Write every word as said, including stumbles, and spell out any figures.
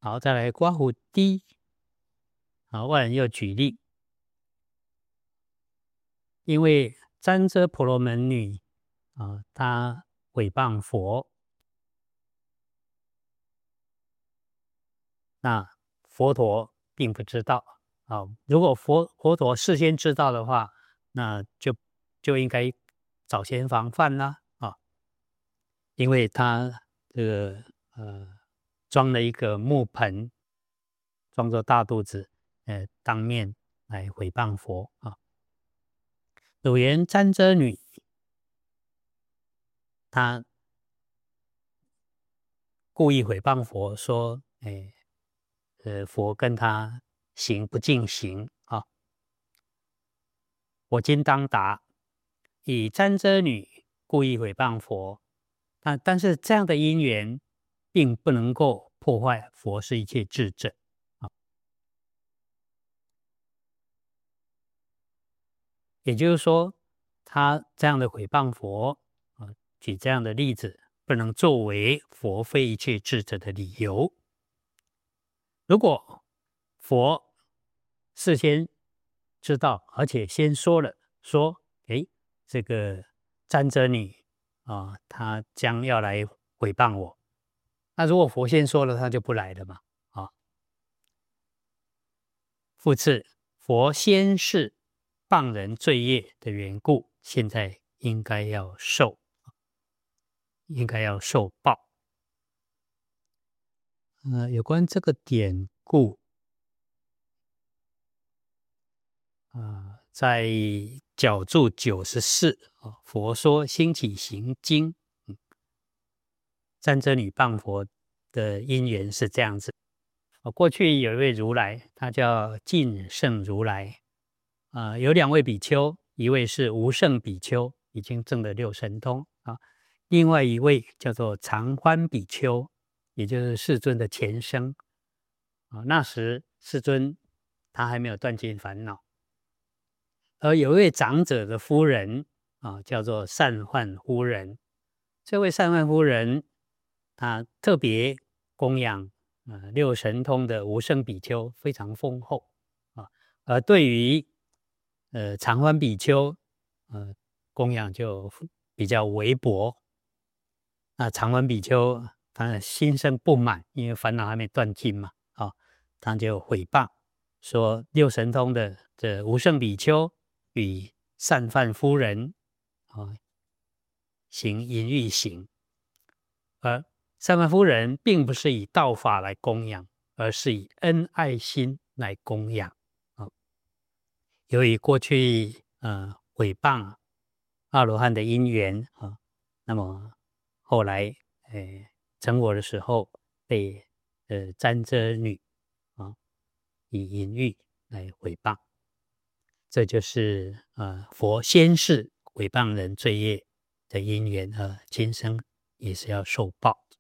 好，再来刮胡 D。好，外人又举例，因为瞻遮婆罗门女啊，她毁谤佛，那佛陀并不知道啊。如果佛佛陀事先知道的话，那就就应该早先防范啦啊，因为他这个呃装了一个木盆，装着大肚子，呃，当面来毁谤佛啊。有言瞻遮女，她故意毁谤佛，说，哎，呃，佛跟他行不敬行啊。我今当答，以瞻遮女故意毁谤佛，但但是这样的因缘，并不能够破坏佛是一切智者啊。也就是说，他这样的毁谤佛啊，举这样的例子，不能作为佛非一切智者的理由。如果佛事先知道，而且先说了，说，诶，这个瞻遮女啊，他将要来毁谤我。那如果佛先说了，他就不来了嘛，啊。复次，佛先是谤人罪业的缘故，现在应该要受，应该要受报。呃，有关这个典故，啊、呃，在角注九十四啊，佛说兴起行经，嗯，瞻遮女谤佛的因缘是这样子。哦，过去有一位如来，他叫净胜如来，啊、呃，有两位比丘，一位是无胜比丘，已经证了六神通啊，另外一位叫做常欢比丘，也就是世尊的前生啊。那时世尊他还没有断尽烦恼，而有一位长者的夫人啊，叫做善幻夫人。这位善幻夫人，她特别供养呃六神通的无胜比丘，非常丰厚啊。而对于呃常欢比丘，呃供养就比较微薄。那常欢比丘他心生不满，因为烦恼还没断尽嘛，啊，他就毁谤说六神通的这无胜比丘与善犯夫人啊行淫欲行，而善犯夫人并不是以道法来供养，而是以恩爱心来供养啊。由于过去呃毁谤阿罗汉的因缘啊，那么后来呃成佛的时候被呃瞻遮女啊以淫欲来毁谤，这就是呃佛先是毁谤人罪业的因缘，呃今生也是要受报。